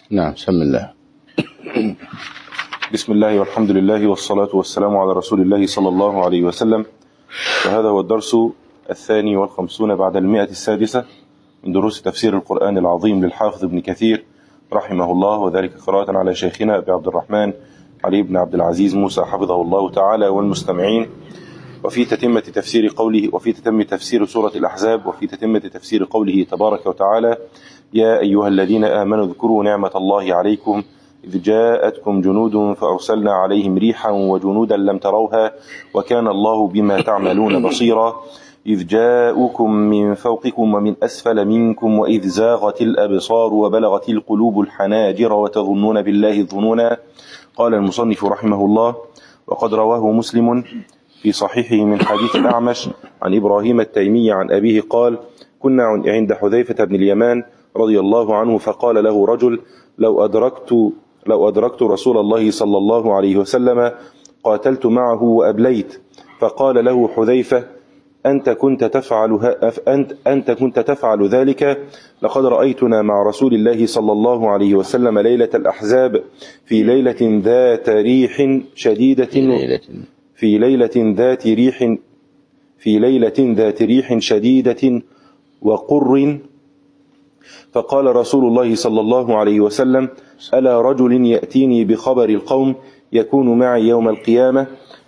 نعم، بسم الله. بسم الله والحمد لله والصلاة والسلام على رسول الله صلى الله عليه وسلم. وهذا هو الدرس 52 بعد 100 من دروس تفسير القرآن العظيم للحافظ ابن كثير رحمه الله، وذلك قراءة على شيخنا أبي عبد الرحمن علي بن عبد العزيز موسى حفظه الله تعالى والمستمعين. وفي تتمة تفسير قوله، وفي تتم تفسير سورة الأحزاب، وفي تتمة تفسير قوله تبارك وتعالى: يا أيها الذين آمنوا اذكروا نعمة الله عليكم إذ جاءتكم جنود فأرسلنا عليهم ريحا وجنودا لم تروها وكان الله بما تعملون بصيرا إذ جاءوكم من فوقكم ومن أسفل منكم وإذ زاغت الأبصار وبلغت القلوب الحناجر وتظنون بالله الظنونا. قال المصنف رحمه الله: وقد رواه مسلم في صحيحه من حديث الأعمش عن إبراهيم التيمي عن أبيه قال: كنا عند حذيفة بن اليمان رضي الله عنه فقال له رجل: لو أدركت رسول الله صلى الله عليه وسلم قاتلت معه وأبليت. فقال له حذيفة: أنت كنت تفعل ذلك. لقد رأيتنا مع رسول الله صلى الله عليه وسلم ليلة الأحزاب في ليلة ذات ريح شديدة وقر. فقال رسول الله صلى الله عليه وسلم: ألا رجل يأتيني بخبر القوم يكون معي يوم القيامة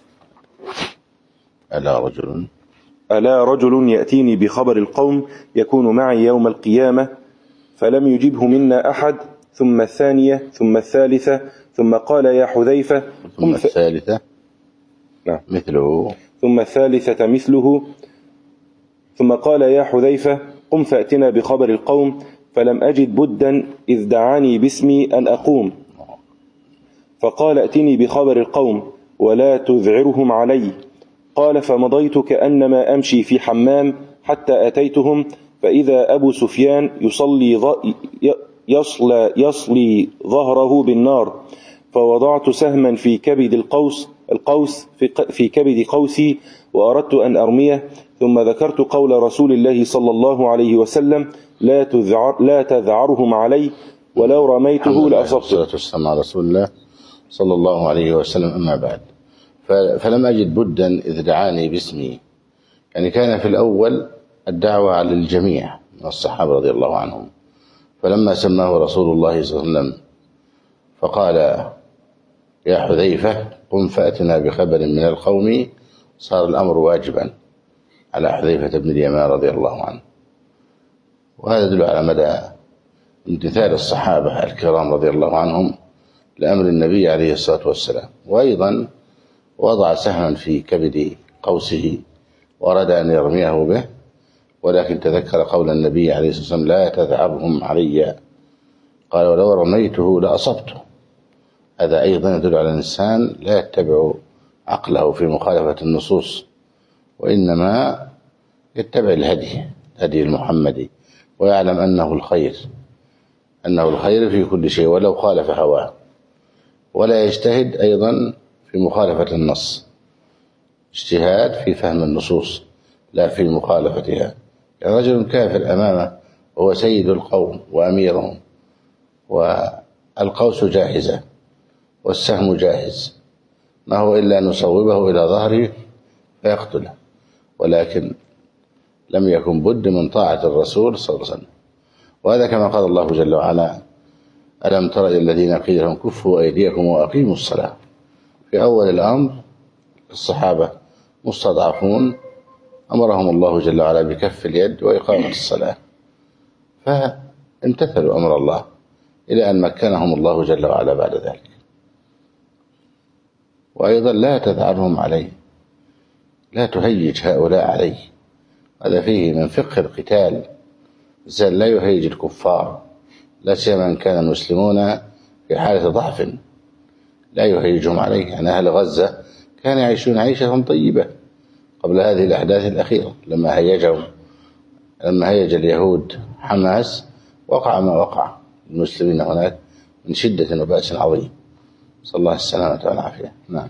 ألا رجل يأتيني بخبر القوم يكون معي يوم القيامة. فلم يجبه منا أحد، ثم الثانية ثم الثالثة، ثم قال يا حذيفة ثم الثالثة مثله، ثم الثالثة مثله، ثم قال يا حذيفة قم فأتنا بخبر القوم. فلم أجد بدا إذ دعاني باسمي أن أقوم، فقال ائتني بخبر القوم ولا تذعرهم علي. قال فمضيت كأنما أمشي في حمام حتى أتيتهم، فإذا أبو سفيان يصلي ظهره بالنار، فوضعت سهما في كبد القوس في كبد قوسي وأردت أن أرميه. ثم ذكرت قول رسول الله صلى الله عليه وسلم: لا تذعرهم علي ولو رميته لأصبته. والسلام على رسول الله صلى الله عليه وسلم. أما بعد، فلم أجد بدا إذ دعاني باسمي، يعني كان في الأول الدعوة على الجميع من الصحابة رضي الله عنهم، فلما سماه رسول الله صلى الله عليه وسلم فقال يا حذيفة قم فأتنا بخبر من القوم، صار الأمر واجبا على حذيفة بن اليمان رضي الله عنه. وهذا يدل على مدى امتثال الصحابة الكرام رضي الله عنهم لأمر النبي عليه الصلاة والسلام. وأيضا وضع سهما في كبد قوسه وأراد أن يرميه به، ولكن تذكر قول النبي عليه الصلاة والسلام: لا تذعرهم علي. قال ولو رميته لأصبته. هذا أيضا يدل على الإنسان لا يتبع عقله في مخالفة النصوص، وإنما يتبع الهدي المحمدي، ويعلم أنه الخير في كل شيء ولو خالف هواه، ولا يجتهد أيضا في مخالفة النص، اجتهاد في فهم النصوص لا في مخالفتها. يعني رجل كافر أمامه وهو سيد القوم وأميرهم، والقوس جاهزة والسهم جاهز، ما هو إلا أن نصوبه إلى ظهره فيقتله، ولكن لم يكن بد من طاعة الرسول صلى الله عليه وسلم. وهذا كما قال الله جل وعلا: ألم تر إلى الذين قيل لهم كفوا أيديكم وأقيموا الصلاة. في أول الأمر الصحابة مستضعفون، أمرهم الله جل وعلا بكف اليد وإقامة الصلاة، فامتثلوا أمر الله إلى أن مكنهم الله جل وعلا بعد ذلك. وأيضا لا تذعرهم عليه، لا تهيج هؤلاء عليه. هذا فيه من فقه القتال، الإنسان لا يهيج الكفار، لا سيما إن كان المسلمون في حالة ضعف، لا يهيجهم عليه. يعني أهل غزة كانوا يعيشون عيشة طيبة قبل هذه الأحداث الأخيرة. لما هيج اليهود حماس وقع ما وقع المسلمين هناك من شدة وبأس عظيم، صلى الله السلامة والعافية. نعم.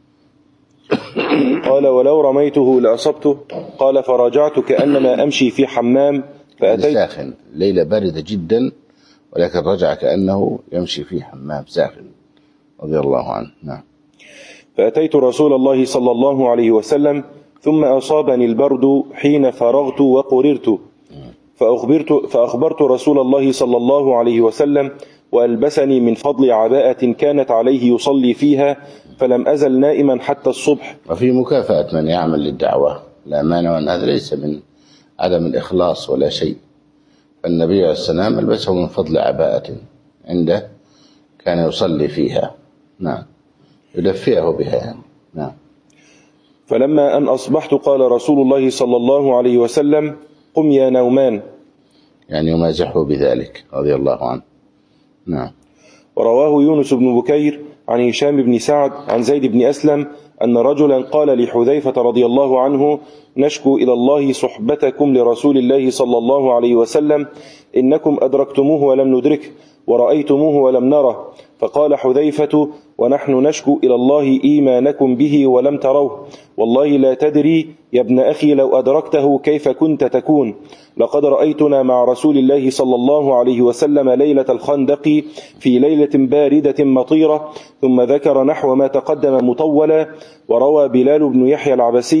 قال ولو رميته لأصبته. قال فرجعت كأنما أمشي في حمام فأتيت. ساخن، ليلة باردة جدا ولكن رجع كأنه يمشي في حمام ساخن رضي الله عنه. نعم. فأتيت رسول الله صلى الله عليه وسلم ثم أصابني البرد حين فرغت وقررت، فأخبرت رسول الله صلى الله عليه وسلم، وألبسني من فضل عباءة كانت عليه يصلي فيها، فلم أزل نائما حتى الصبح. وفي مكافأة من يعمل للدعوة الأمانة، وأن هذا ليس من عدم الإخلاص ولا شيء. فالنبي عليه السلام ألبسه من فضل عباءة عنده كان يصلي فيها. نعم. يدفئه بها يعني. نعم. فلما أن أصبحت قال رسول الله صلى الله عليه وسلم: قم يا نومان. يعني يمازحه بذلك رضي الله عنه. نعم. ورواه يونس بن بكير عن هشام بن سعد عن زيد بن أسلم أن رجلا قال لحذيفة رضي الله عنه: نشكو إلى الله صحبتكم لرسول الله صلى الله عليه وسلم، إنكم أدركتموه ولم ندركه، ورأيتموه ولم نره. فقال حذيفة: ونحن نشكو إلى الله إيمانكم به ولم تروه، والله لا تدري يا ابن أخي لو أدركته كيف كنت تكون. لقد رأيتنا مع رسول الله صلى الله عليه وسلم ليلة الخندق في ليلة باردة مطيرة. ثم ذكر نحو ما تقدم مطولا. وروى بلال بن يحيى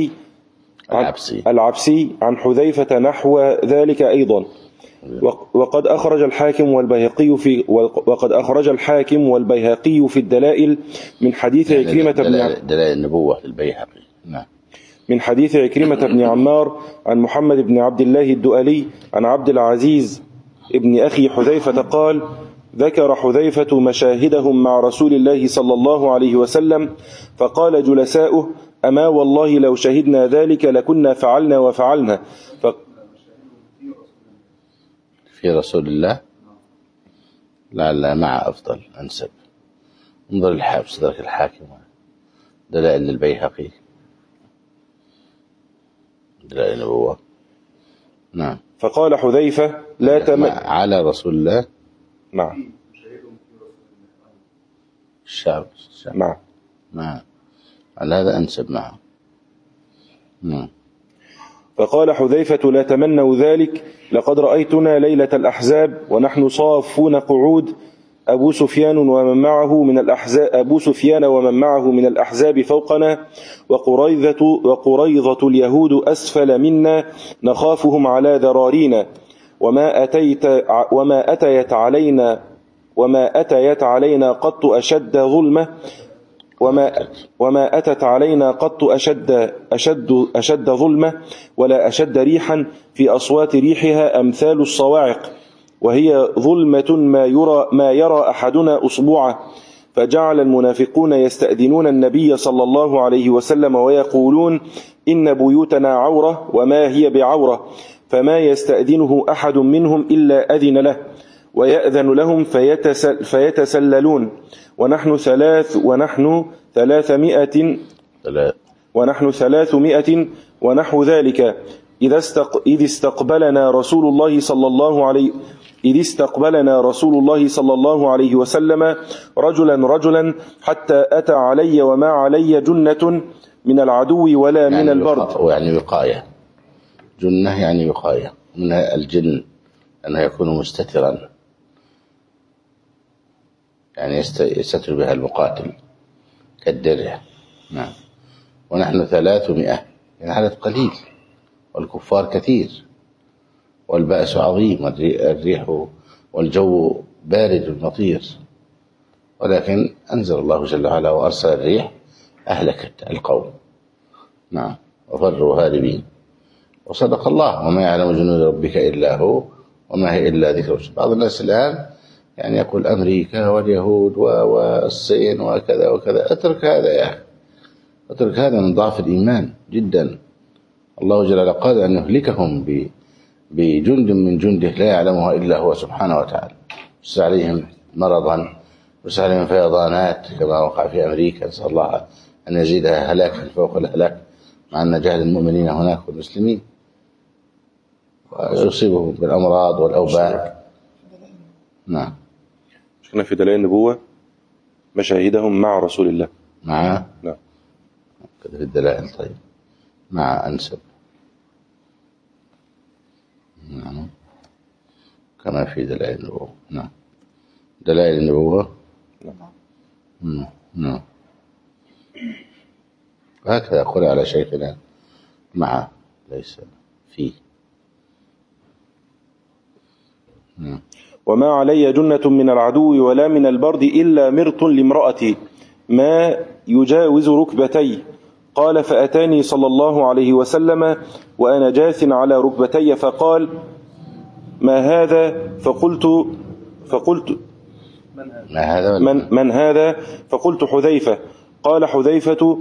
العبسي عن حذيفة نحو ذلك أيضا. وقد أخرج الحاكم والبيهقي في الدلائل من حديث عكرمة بن دلائل النبوة للبيهقي. نعم. من حديث عكرمة بن عمار عن محمد بن عبد الله الدؤلي عن عبد العزيز ابن أخي حذيفة قال: ذكر حذيفة مشاهدهم مع رسول الله صلى الله عليه وسلم، فقال جلساؤه: أما والله لو شهدنا ذلك لكنا فعلنا وفعلنا. في رسول الله لعل مع أفضل أنسب. انظر الحابس ذلك الحاكم دلائل البيهقي دلائل النبوة. نعم. فقال حذيفة: لا على رسول الله. نعم. الشعب. نعم. على هذا أنسب معه. نعم. فقال حذيفة: لا تمنوا ذلك، لقد رأيتنا ليلة الأحزاب ونحن صافون قعود، أبو سفيان ومن معه من الأحزاب فوقنا، وقريظة اليهود أسفل منا، نخافهم على ذرارينا، وما أتيت علينا قط أشد ظلمة، وما أتت علينا قط أشد ظلمة ولا أشد ريحا، في أصوات ريحها أمثال الصواعق، وهي ظلمة ما يرى أحدنا أصبعه. فجعل المنافقون يستأذنون النبي صلى الله عليه وسلم ويقولون: إن بيوتنا عورة وما هي بعورة، فما يستأذنه أحد منهم إلا أذن له، ويأذن لهم فيتسللون، ونحن 300 ونحو ذلك، إذ استقبلنا رسول الله صلى الله عليه وسلم رجلا حتى أتى علي وما علي جنة من العدو ولا من البرد. يعني وقاية. جنة يعني وقاية من الجن أنه يكون مستترا، يعني يستتر بها المقاتل كالدرع. نعم. ونحن 300 يعني عدد قليل، والكفار كثير، والبأس عظيم، الريح والجو بارد مطير، ولكن أنزل الله جل وعلا وأرسل الريح أهلكت القوم. نعم. وفروا هاربين. وصدق الله: وما يعلم جنود ربك إلا هو وما هي إلا ذكر. بعض الناس الآن يعني يقول أمريكا واليهود والصين وكذا وكذا. اترك هذا يا أخي، اترك هذا من ضعف الإيمان جدا. الله جل وعلا قال أن يهلكهم بجند من جنده لا يعلمها إلا هو سبحانه وتعالى. يرسل عليهم مرضا، يرسل عليهم فيضانات كما وقع في أمريكا، نسأل الله أن يزيدها هلاكا فوق الهلاك، مع أن جهل المؤمنين هناك والمسلمين، ويصيبهم بالأمراض والأوباء. نعم. شكنا في دلائل النبوة مشاهدهم مع رسول الله. نعم. كده في الدلائل. طيب، مع أنسب. نعم. كما في دلائل النبوة. نعم. دلائل النبوة. نعم. هكذا قرأ على شيخنا معه ليس فيه. وما علي جنة من العدو ولا من البرد إلا مرط لامرأتي ما يجاوز ركبتي. قال فأتاني صلى الله عليه وسلم وأنا جاث على ركبتي فقال ما هذا؟ فقلت من هذا؟ فقلت حذيفة. قال حذيفة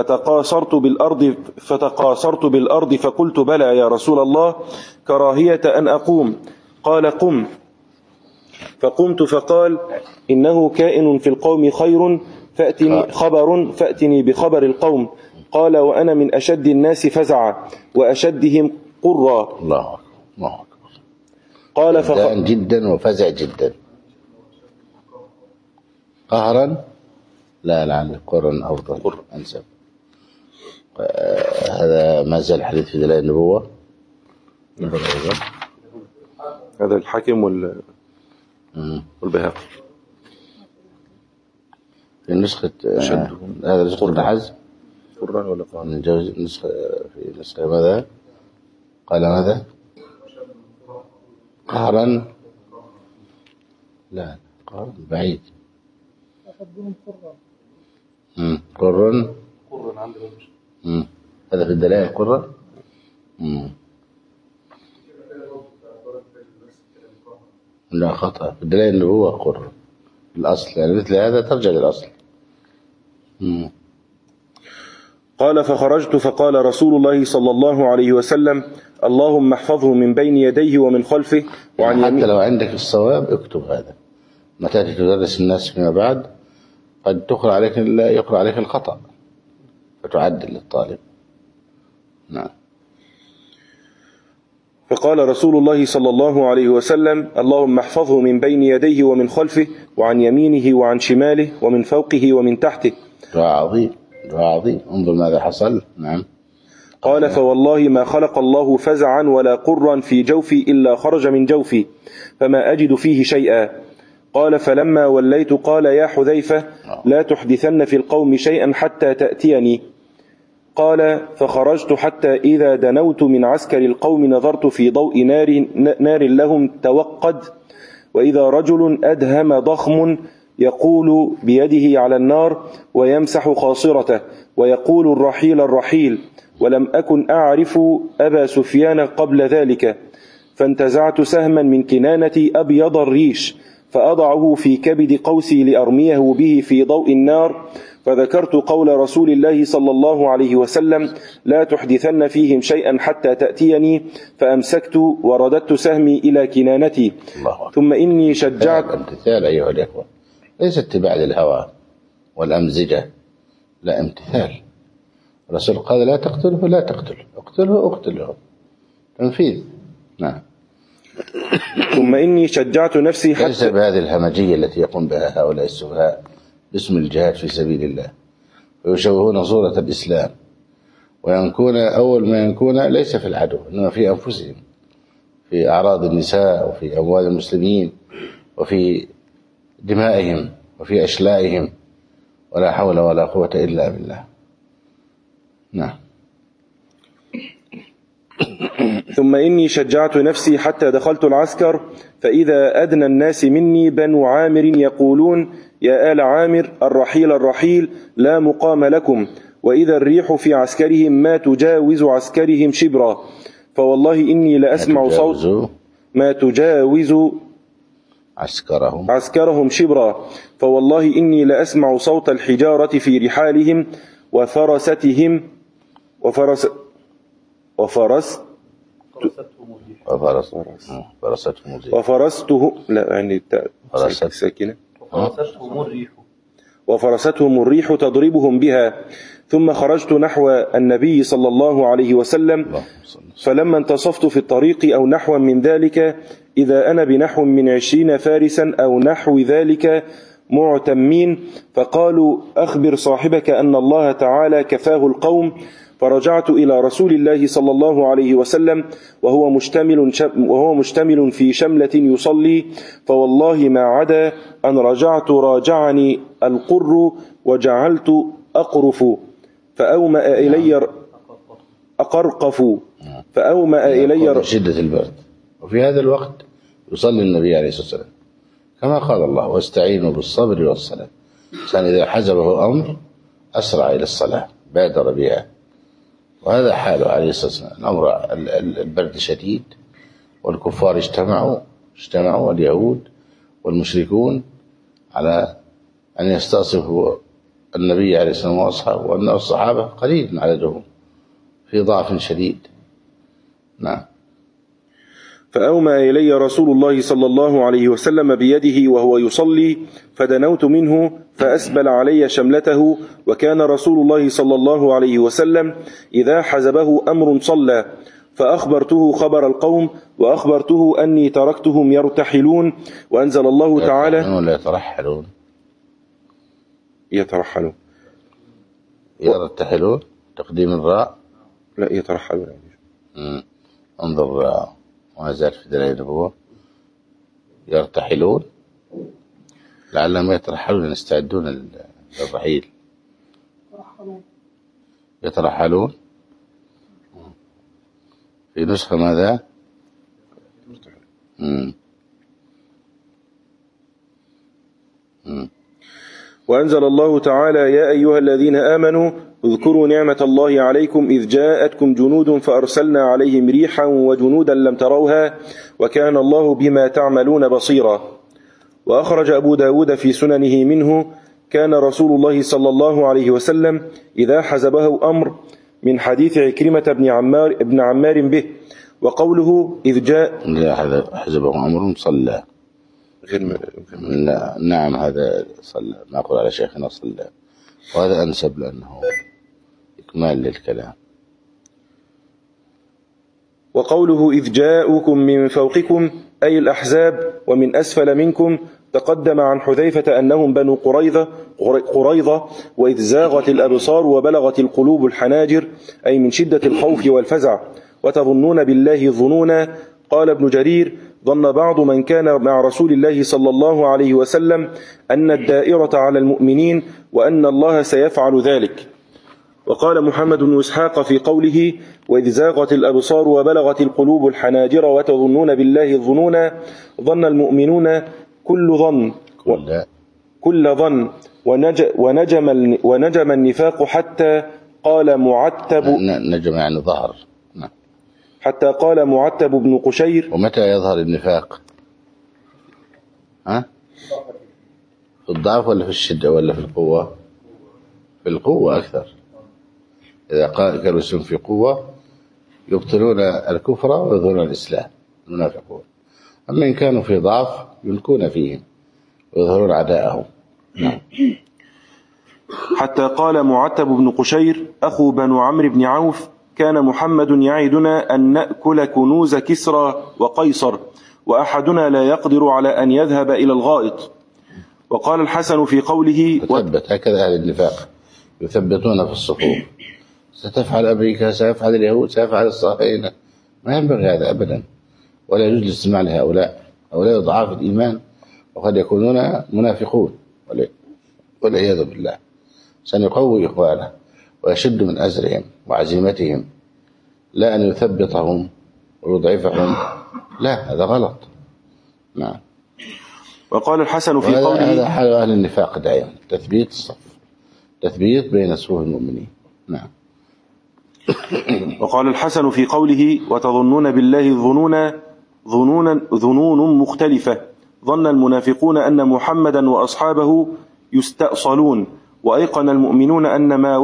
فتقاصرت بالأرض فقلت بلى يا رسول الله كراهية أن أقوم. قال قم. فقمت فقال إنه كائن في القوم خير فأتني بخبر القوم. قال وأنا من أشد الناس فزعا وأشدهم قرا. الله أكبر. قال فزع جدا وفزع جدا. قهرا لا لعل قرا أفضل أنسب. هذا ما زال حديث في دلائل النبوة. هذا الحاكم والبهاقي في نسخة هذا نسخة ابن حزم قران ولا قهرا؟ نسخة في نسخة ماذا؟ قال ماذا؟ قهرا لا قهرا بعيد. قرا هذا في الدلائل قرا. لا خطأ في الدلائل اللي هو قرا الأصل، يعني مثل هذا ترجع للأصل. قال فخرجت فقال رسول الله صلى الله عليه وسلم اللهم احفظه من بين يديه ومن خلفه وعن يمينه. حتى لو عندك الصواب اكتب هذا، ما تأتي تدرس الناس فيما بعد قد تقرأ عليك لا يقرأ عليك الخطأ فتعدل للطالب. نعم. فقال رسول الله صلى الله عليه وسلم اللهم احفظه من بين يديه ومن خلفه وعن يمينه وعن شماله ومن فوقه ومن تحته. دعاء عظيم، دعاء عظيم. انظر ماذا حصل. نعم. قال فوالله ما خلق الله فزعا ولا قرا في جوفي إلا خرج من جوفي فما أجد فيه شيئا. قال فلما وليت قال يا حذيفة لا تحدثن في القوم شيئا حتى تأتيني. قال فخرجت حتى إذا دنوت من عسكر القوم نظرت في ضوء نار لهم توقد، وإذا رجل أدهم ضخم يقول بيده على النار ويمسح خاصرته ويقول الرحيل الرحيل، ولم أكن أعرف أبا سفيان قبل ذلك. فانتزعت سهما من كنانتي أبيض الريش فأضعه في كبد قوسي لأرميه به في ضوء النار، فذكرت قول رسول الله صلى الله عليه وسلم لا تحدثن فيهم شيئا حتى تأتيني، فأمسكت ورددت سهمي إلى كنانتي. ثم إني شجعت. امتثال أيها الإخوة، ليس اتباع للهوى والأمزجة، لا امتثال. الرسول قال لا تقتله لا تقتله، اقتله تنفيذ. نعم. ثم إني شجعت نفسي حتى ليس بهذه الهمجية التي يقوم بها هؤلاء السفهاء باسم الجهاد في سبيل الله، ويشوهون صورة الإسلام، وينكون أول ما ينكون ليس في العدو إنما في أنفسهم، في أعراض النساء وفي أموال المسلمين وفي دمائهم وفي أشلائهم، ولا حول ولا قوة إلا بالله. نعم. ثم إني شجعت نفسي حتى دخلت العسكر، فإذا أدنى الناس مني بنو عامر يقولون يا آل عامر الرحيل الرحيل لا مقام لكم، وإذا الريح في عسكرهم ما تجاوز عسكرهم شبرا، فوالله إني لأسمع صوت ما تجاوز عسكرهم شبرا، فوالله إني لأسمع صوت الحجارة في رحالهم وفرستهم وفرستهم الريح تضربهم بها. ثم خرجت نحو النبي صلى الله عليه وسلم، فلما انتصفت في الطريق أو نحو من ذلك إذا أنا بنحو من 20 فارسا أو نحو ذلك معتمين، فقالوا أخبر صاحبك أن الله تعالى كفاه القوم فرجعت إلى رسول الله صلى الله عليه وسلم وهو مشتمل في شملة يصلي، فوالله ما عدا أن رجعت راجعني القر وجعلت أقرف فأومأ إلي أقرقف فأومأ إلي شدة البرد. وفي هذا الوقت يصلي النبي عليه الصلاة والسلام كما قال الله: واستعينوا بالصبر والصلاة. الإنسان إذا حزبه أمر أسرع إلى الصلاة، بادر بها. وهذا حاله عليه الصلاة والسلام. الأمر البرد شديد، والكفار اجتمعوا اليهود والمشركون على أن يستأصفوا النبي عليه الصلاة والسلام وأصحابه، وأن الصحابة قليل عددهم في ضعف شديد. نعم. فأومأ إلي رسول الله صلى الله عليه وسلم بيده وهو يصلي، فدنوت منه فأسبل علي شملته. وكان رسول الله صلى الله عليه وسلم إذا حزبه أمر صلى، فأخبرته خبر القوم، وأخبرته أني تركتهم يرتحلون. وأنزل الله تعالى ولا يرتحلون تقديم الراء، لا يترحلون. انظر ما زال في دلائل النبوة. يرتحلون لعلهم يترحلون، يستعدون للرحيل. يترحلون في نسخة ماذا؟ وأنزل الله تعالى: يا أيها الذين آمنوا اذكروا نعمة الله عليكم إذ جاءتكم جنود فأرسلنا عليهم ريحا وجنودا لم تروها وكان الله بما تعملون بصيرا. وأخرج أبو داود في سننه منه: كان رسول الله صلى الله عليه وسلم إذا حزبه أمر، من حديث عكرمة بن عمار به. وقوله إذ جاء حزبه أمر صلى لا. نعم، هذا صلى، نقول على شيخنا صلى، وهذا أنسب لأنه إكمال للكلام. وقوله إذ جاءوكم من فوقكم أي الأحزاب ومن أسفل منكم، تقدم عن حذيفة أنهم بنو قريظة. وإذ زاغت الأبصار وبلغت القلوب الحناجر، أي من شدة الخوف والفزع. وتظنون بالله الظنونا. قال ابن جرير: ظن بعض من كان مع رسول الله صلى الله عليه وسلم أن الدائرة على المؤمنين وأن الله سيفعل ذلك. وقال محمد بن إسحاق في قوله: وإذ زاغت الأبصار وبلغت القلوب الحناجر وتظنون بالله الظنونا، ظن المؤمنون كل ظن ونجم النفاق حتى قال معتب، نجم يعني ظهر، حتى قال معتب بن قشير. ومتى يظهر النفاق؟ في الضعف ولا في الشدة ولا في القوة؟ في القوة أكثر. إذا كانوا المسلمون في قوة يبطلون الكفر ويظهرون الإسلام المنافقون، أما إن كانوا في ضعف يلقون فيهم ويظهرون عداءهم. حتى قال معتب بن قشير أخو بنو عمرو بن عوف: كان محمد يعدنا أن نأكل كنوز كسرى وقيصر، وأحدنا لا يقدر على أن يذهب إلى الغائط. وقال الحسن في قوله: ثبت هكذا أهل النفاق يثبتون في الصفوف: ستفعل أمريكا، سيفعل اليهود، سيفعل الصهاينة. ما ينبغي هذا أبدا، ولا يجوز الاستماع لهؤلاء. هؤلاء ضعاف الإيمان وقد يكونون منافقون والعياذ بالله. سنقوي إخوانه ويشد من أزرهم وعزيمتهم، لا أن يثبطهم ويضعفهم، لا، هذا غلط. نعم. وقال الحسن في قوله: هذا حال أهل النفاق دائما، تثبيت الصف، تثبيت بين صفوف المؤمنين. نعم. وقال الحسن في قوله: وتظنون بالله ظنون مختلفة. ظن المنافقون أن محمدا وأصحابه يستأصلون، وأيقن المؤمنون أن ما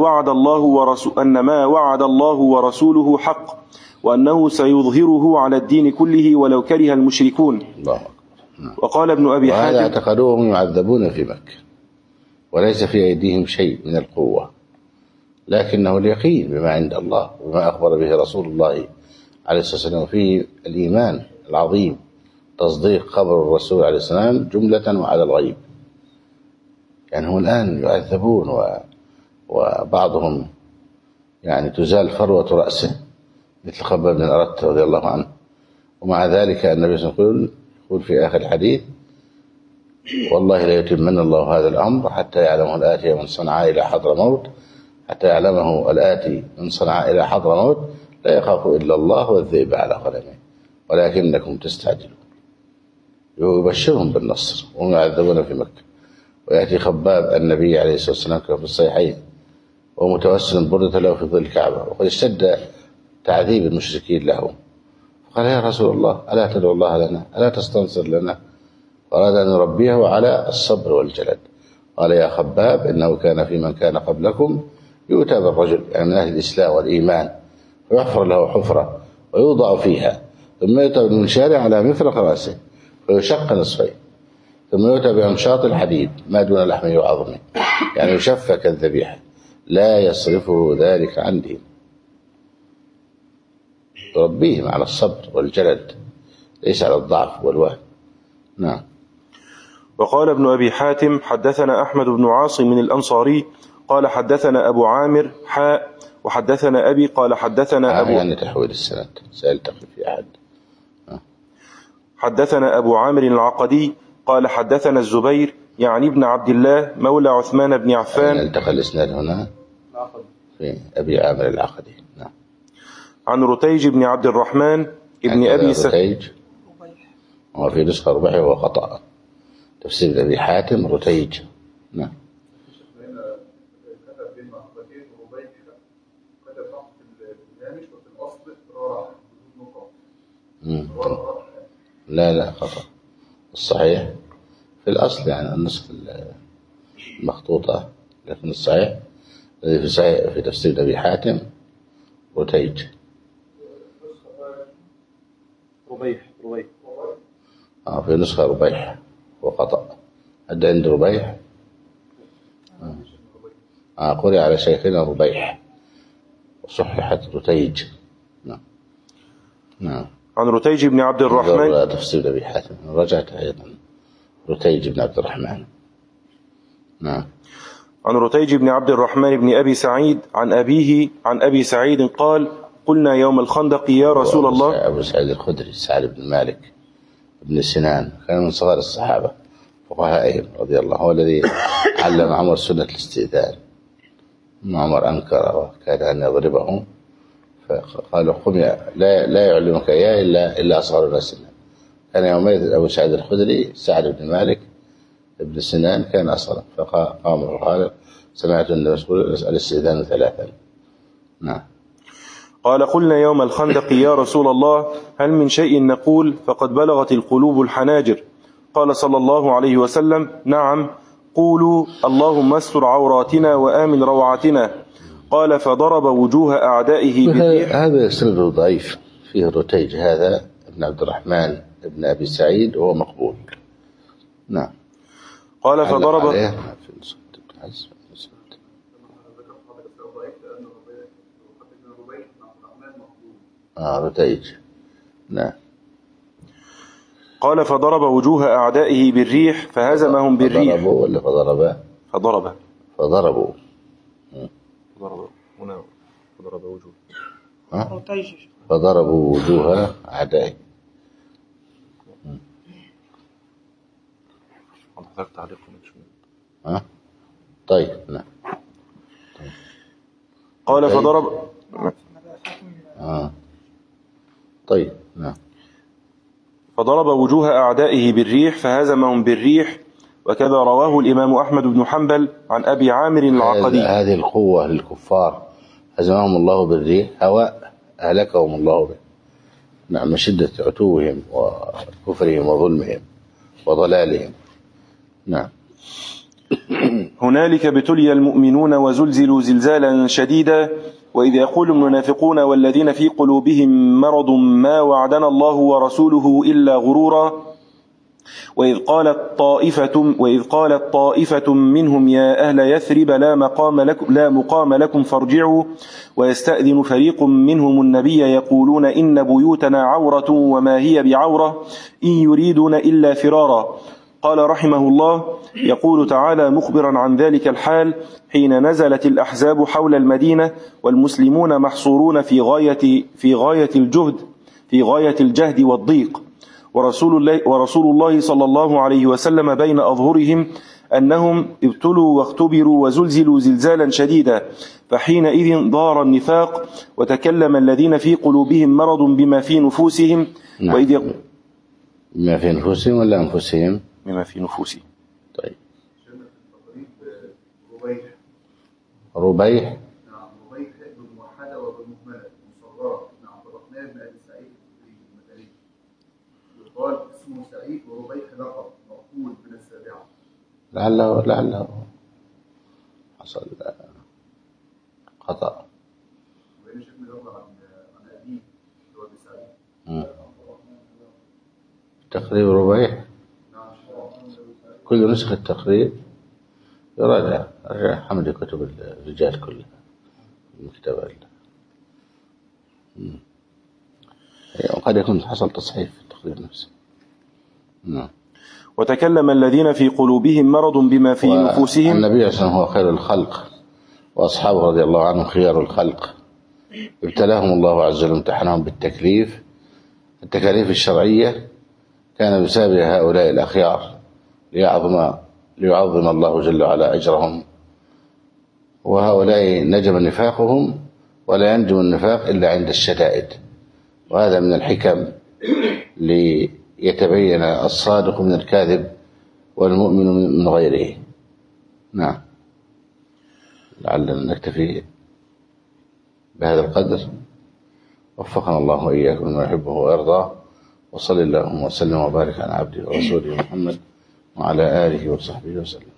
وعد الله ورسوله حق، وأنه سيظهره على الدين كله ولو كره المشركون. الله. وقال ابن أبي حاتم: وهذا اعتقدوهم يعذبون في مكة وليس في أيديهم شيء من القوة، لكنه اليقين بما عند الله وما أخبر به رسول الله عليه الصلاة والسلام، فيه الإيمان العظيم، تصديق خبر الرسول عليه السلام جملة وعلى الغيب. يعني هم الآن يعذبون وبعضهم يعني تزال فروة رأسه مثل خباب بن الأرت رضي الله عنه. ومع ذلك النبي صلى الله عليه وسلم يقول في آخر الحديث: والله لا يتمن الله هذا الأمر حتى يعلمه الآتي من صنعاء إلى حضرموت، حتى يعلمه الآتي من صنعاء إلى حضرموت لا يخاف إلا الله والذئب على غنمه ولكنكم تستعجلون. يبشرهم بالنصر وهم يعذبون في مكة. ويأتي خباب النبي عليه الصلاة والسلام كما في الصحيحين ومتوسل بردة له في ظل الكعبة، وقد اشتد تعذيب المشركين له، فقال: يا رسول الله ألا تدعو الله لنا، ألا تستنصر لنا؟ أراد أن يربيه على الصبر والجلد. قال: يا خباب إنه كان في من كان قبلكم يؤتى بالرجل، يعني من أهل الإسلام والإيمان، فيحفر له حفرة ويوضع فيها، ثم يؤتى بالمنشار على مفرق رأسه فيشق نصفين، ثم يؤتى بأمشاط الحديد ما دون لحمه وعظمه، يعني يشفى كالذبيحة، لا يصرفه ذلك عن دين. يربيهم على الصبر والجلد ليس على الضعف والوهن. نعم. وقال ابن أبي حاتم: حدثنا أحمد بن عاصم الأنصاري قال حدثنا أبو عامر وحدثنا أبي قال حدثنا أبو يعني تحويل السند سألتقي في أحد. حدثنا أبو عامر العقدي قال حدثنا الزبير يعني ابن عبد الله مولى عثمان بن عفان. التقى الإسناد هنا في أبي عامر العقدي. نعم. عن رتيج بن عبد الرحمن ابن أبي رتيج، وفي نسخة ربيح وهو خطأ. تفسير أبي حاتم رتيج. نعم. لا خطأ. الصحيح في الأصل يعني النسخ المخطوطة، لكن الصحيح الذي في صحيح في تفسير أبي حاتم رتيج. ربيح في نسخة ربيح وخطأ. هذا عند ربيح. قرئ على شيخنا ربيح وصححت رتيج. نعم. عن رتيج بن عبد الرحمن. تفسير أبي حاتم رجعت أيضا رتيج بن عبد الرحمن. نعم. عن رتيج بن عبد الرحمن بن أبي سعيد عن أبيه عن أبي سعيد قال: قلنا يوم الخندق يا رسول الله. أبو سعيد الخدري سعد بن مالك بن سنان كان من صغار الصحابة فقهائهم رضي الله، هو الذي علم عمر سنة الاستئذان. عمر أنكر وكاد أن يضربه، فقالوا: قم لا يعلمك إياه إلا أصغرنا سنا. كان يومئذ أبو سعيد الخدري سعد بن مالك بن سنان كان أصغر، فقام وقال: سمعت النبي صلى الله عليه وسلم الاستئذان 3. نعم. قال: قلنا يوم الخندق يا رسول الله هل من شيء نقول فقد بلغت القلوب الحناجر؟ قال صلى الله عليه وسلم: نعم، قولوا اللهم استر عوراتنا وآمن روعاتنا. قال: فضرب وجوه أعدائه بالريح. هذا سند ضعيف فيه رتيج، هذا ابن عبد الرحمن ابن أبي سعيد وهو مقبول. نعم. قال: فضرب رتيج. نعم. قال: فضرب وجوه أعدائه بالريح فهزمهم بالريح. فضربوا ولا فضربوا؟ فضرب هنا فضرب وجوه. فضربوا وجوه أعدائه. طيب. نعم. قال: فضرب. طيب. نعم. فضرب وجوه أعدائه بالريح فهزمهم بالريح. وكذا رواه الإمام أحمد بن حنبل عن أبي عامر العقدي. هذه القوة للكفار هزمهم الله بالريح، هواء أهلكهم الله به. نعم. من شدة عتوهم وكفرهم وظلمهم وضلالهم. نعم. هنالك ابتلي المؤمنون وزلزلوا زلزالا شديدا. وإذ يقول المنافقون والذين في قلوبهم مرض ما وعدنا الله ورسوله إلا غرورا. وإذ قالت طائفة منهم يا أهل يثرب لا مقام لكم فارجعوا. ويستأذن فريق منهم النبي يقولون إن بيوتنا عورة وما هي بعورة إن يريدون إلا فرارا. قال رحمه الله: يقول تعالى مخبرا عن ذلك الحال حين نزلت الأحزاب حول المدينة والمسلمون محصورون في غاية الجهد والضيق، ورسول الله صلى الله عليه وسلم بين أظهرهم أنهم ابتلوا واختبروا وزلزلوا زلزالا شديدا، فحينئذ ظهر النفاق وتكلم الذين في قلوبهم مرض بما في نفوسهم. نعم. بما في نفوسهم ولا أنفسهم؟ بما في نفوسهم. طيب. ربيح. نعم، ربيح بالموحدة وبالمهملة مصغرة. نعم، ضربناه بن أبي سعيد المدني. يقال اسمه سعيد وربيح لقب مقبول من السابعة. لعله حصل خطأ. وإن شكل يطلع عن أبيه هو أبي سعيد. تقريب ربيح. كل نسخة تقريب يراجع حمد كتب الرجال كلها المكتبة. وقد يكون حصل تصحيف في التقريب نفسه. نعم. وتكلم الذين في قلوبهم مرض بما في نفوسهم. النبي صلى الله عليه وسلم هو خير الخلق، وأصحابه رضي الله عنهم خيار الخلق. ابتلاهم الله عز وجل امتحنهم بالتكليف. التكاليف الشرعية كان بسبب هؤلاء الأخيار ليعظم الله جل وعلا أجرهم، وهؤلاء نجم نفاقهم ولا ينجم النفاق إلا عند الشدائد، وهذا من الحكم ليتبين الصادق من الكاذب والمؤمن من غيره. نعم. لعلنا نكتفي بهذا القدر، وفقنا الله وإياكم لما يحبه ويرضاه، وصلى اللهم وسلم وبارك على عبده ورسوله محمد وعلى آله وصحبه وسلم.